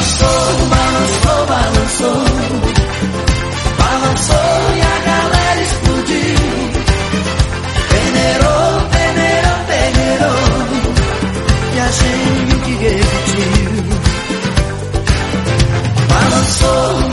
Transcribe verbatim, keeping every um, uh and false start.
Balançou, balançou, balançou, balançou e a galera explodiu. Peneirou, peneirou, peneirou e a gente que repetiu. Balançou,